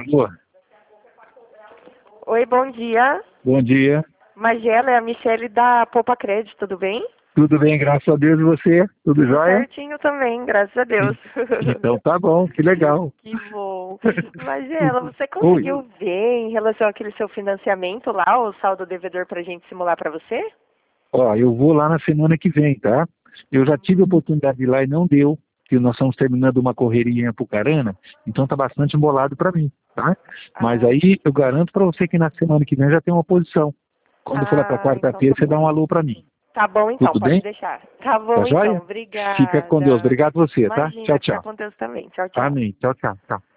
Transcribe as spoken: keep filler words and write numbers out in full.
Alô? Oi, bom dia. Bom dia. Magela, é a Michele da Poupa Crédito, tudo bem? Tudo bem, graças a Deus. E você? Tudo Tudo jóia? certinho também, graças a Deus. Então tá bom, que legal. Que bom. Magela, você Oi. conseguiu ver em relação àquele seu financiamento lá, o saldo devedor pra gente simular pra você? Ó, eu vou lá na semana que vem, tá? Eu já tive a oportunidade de ir lá e não deu, porque nós estamos terminando uma correria em Apucarana, então tá bastante embolado para mim, tá? Mas Ah. aí eu garanto para você que na semana que vem já tem uma posição. Quando for lá para Ah, então quarta-feira, tá você dá bom. um alô para mim. Tá bom então, Tudo pode bem? deixar. Tá Tá bom então, joia? Fica com Deus. obrigada. Obrigado você, tá? Tchau, Imagina, fica tchau. com Deus também. Tchau, tchau. Amém. Tchau, tchau. Tchau.